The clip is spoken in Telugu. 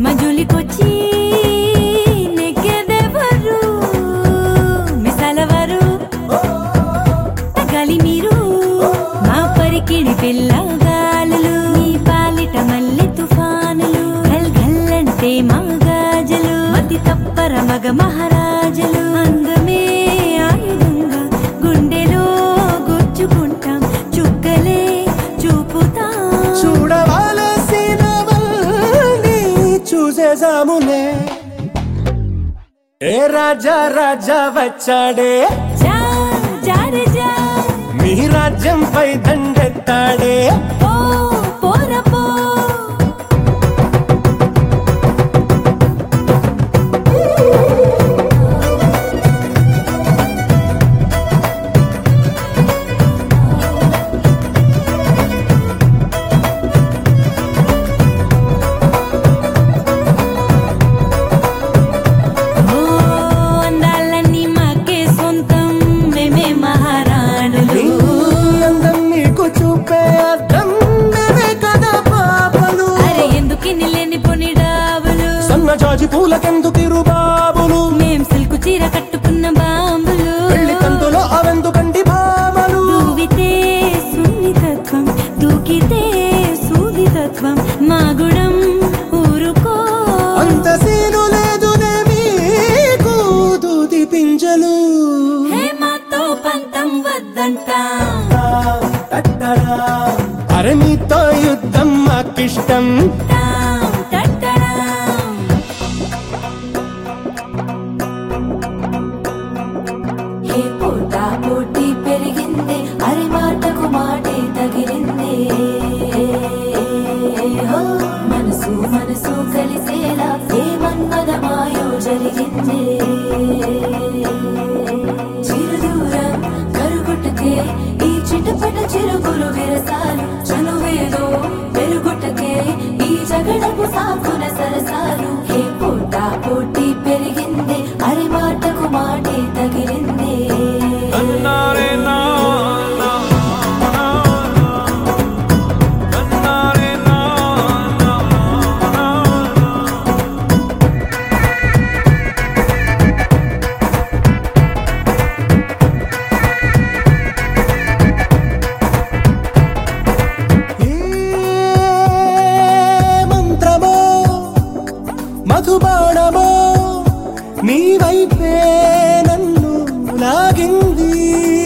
మజులికొచ్చి నెగ్గెదెవరు మిసాలవారు తగాలి మీరు మా పరికిణి పిల్లగాలులు మీ పాలిట మల్లె తుఫానులు గల్ గల్లంటే మా గాజలు మతి తప్పర మగ మహారాజులు అందమే ఆయుధంగా గుండెలో గుచ్చుకుంటాం చుక్కలే చూపుతాం చూడవలసినవన్నీ చూసేసాములే ఏ రాజా రాజా వచ్చాడే జా జారే జా మీ రాజ్యంపై దండెత్తాడే ఓ పోరపో అందాలన్నీ మాకే సొంతం మేమే మహారాణులు అందం మీకు చూపే అర్థం మేమే కదా పాపలు అరే ఎందుకిన్ని లేని పొని డాబులు సన్నజాజి పూలకెందుకిరు బాబులు మేం సిల్కు చీర కట్టుకున్న బాంబులు పెళ్లి కందులో అవెందుకండి భామలు దూవితే సున్నితత్వం దూకితే సూదితత్వం మా గుణం ఊరుకో అంత సీను లేదునే మీకు దూది పింజలు హే మాతో పంతం వద్దంటాం అరే మీతో యుద్ధం మాకిష్టం టాం టట్టడాం హే పోటా పోటీ పెరిగిందే అరే మాటకు మాటే తగిలిందే హో మనసు మనసు కలిసేలా ఏ మన్మద మాయో జరిగిందే చిరుదూరం కరుగుటకే ఈ చిటపట చిరుగులు విరసాలు చనువేదో వెలుగుటకే ఈ జగడపు సాకున సరసాలు హే పోటా పోటీ పెరిగిందే అరే మాటకు మాటే తగిలిందే ఏ మంత్రమో మధుబాణమో నీ వైపే నన్ను లాగింది